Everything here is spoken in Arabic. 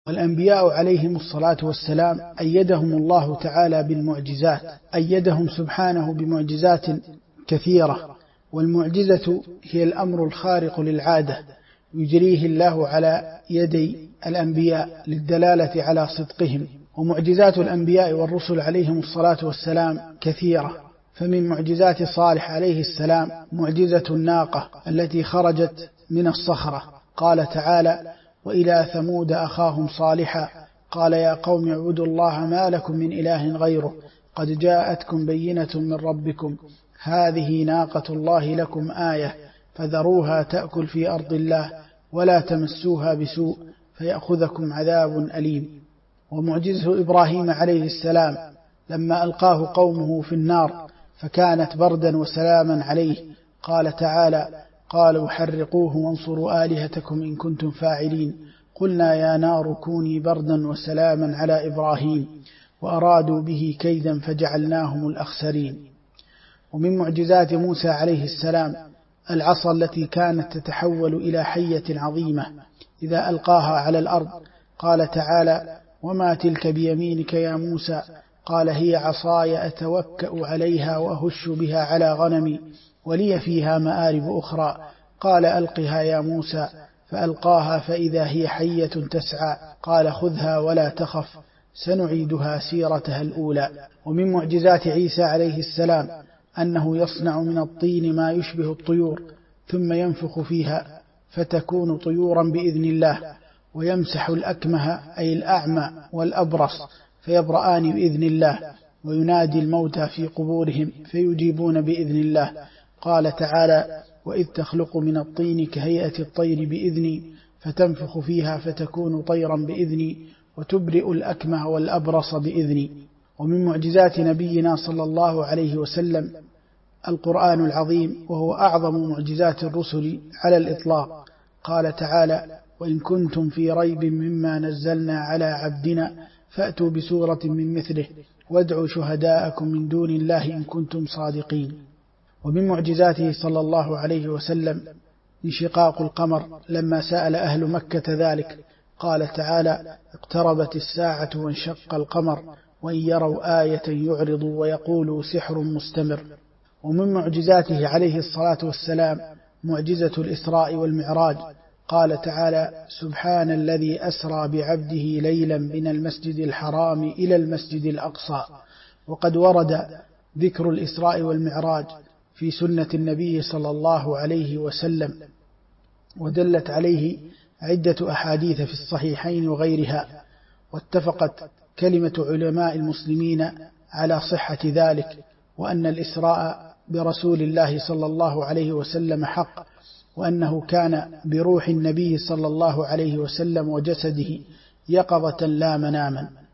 والأنبياء عليهم الصلاة والسلام أيدهم الله تعالى بالمعجزات، أيدهم سبحانه بمعجزات كثيرة، والمعجزة هي الأمر الخارق للعادة يجريه الله على يدي الأنبياء للدلالة على صدقهم. ومعجزات الأنبياء والرسل عليهم الصلاة والسلام كثيرة، فمن معجزات صالح عليه السلام معجزة الناقة التي خرجت من الصخرة. قال تعالى: وإلى ثمود أخاهم صالحا قال يا قوم اعبدوا الله ما لكم من إله غيره قد جاءتكم بينة من ربكم هذه ناقة الله لكم آية فذروها تأكل في أرض الله ولا تمسوها بسوء فيأخذكم عذاب أليم. ومعجزة إبراهيم عليه السلام لما ألقاه قومه في النار فكانت بردا وسلاما عليه. قال تعالى: قالوا حرقوه وانصروا آلهتكم إن كنتم فاعلين قلنا يا نار كوني بردا وسلاما على إبراهيم وأرادوا به كيدا فجعلناهم الأخسرين. ومن معجزات موسى عليه السلام العصا التي كانت تتحول إلى حية عظيمة إذا ألقاها على الأرض. قال تعالى: وما تلك بيمينك يا موسى قال هي عصاي أتوكأ عليها وأهش بها على غنمي ولي فيها مآرب أخرى قال ألقها يا موسى فألقاها فإذا هي حية تسعى قال خذها ولا تخف سنعيدها سيرتها الأولى. ومن معجزات عيسى عليه السلام أنه يصنع من الطين ما يشبه الطيور ثم ينفخ فيها فتكون طيورا بإذن الله، ويمسح الأكمه أي الأعمى والأبرص فيبرآن بإذن الله، وينادي الموتى في قبورهم فيجيبون بإذن الله. قال تعالى: وإذ تخلق من الطين كهيئة الطير بإذني فتنفخ فيها فتكون طيرا بإذني وتبرئ الأكمه والأبرص بإذني. ومن معجزات نبينا صلى الله عليه وسلم القرآن العظيم، وهو أعظم معجزات الرسل على الإطلاق. قال تعالى: وإن كنتم في ريب مما نزلنا على عبدنا فأتوا بسورة من مثله وادعوا شهداءكم من دون الله إن كنتم صادقين. ومن معجزاته صلى الله عليه وسلم انشقاق القمر لما سأل أهل مكة ذلك. قال تعالى: اقتربت الساعة وانشق القمر وإن يروا آية يعرضوا ويقولوا سحر مستمر. ومن معجزاته عليه الصلاة والسلام معجزة الإسراء والمعراج. قال تعالى: سبحان الذي أسرى بعبده ليلا من المسجد الحرام إلى المسجد الأقصى. وقد ورد ذكر الإسراء والمعراج في سنة النبي صلى الله عليه وسلم، ودلت عليه عدة أحاديث في الصحيحين وغيرها، واتفقت كلمة علماء المسلمين على صحة ذلك، وأن الإسراء برسول الله صلى الله عليه وسلم حق، وأنه كان بروح النبي صلى الله عليه وسلم وجسده يقظة لا مناما.